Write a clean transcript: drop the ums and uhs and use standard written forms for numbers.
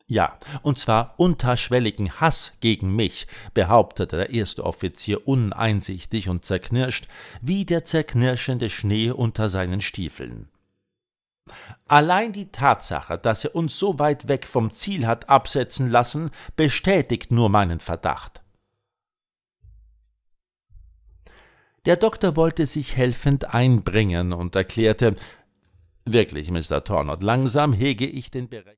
Ja, und zwar unterschwelligen Hass gegen mich, behauptete der erste Offizier uneinsichtig und zerknirscht, wie der zerknirschende Schnee unter seinen Stiefeln. Allein die Tatsache, dass er uns so weit weg vom Ziel hat absetzen lassen, bestätigt nur meinen Verdacht. Der Doktor wollte sich helfend einbringen und erklärte: »Wirklich, Mr. Tornott, langsam hege ich den Bereich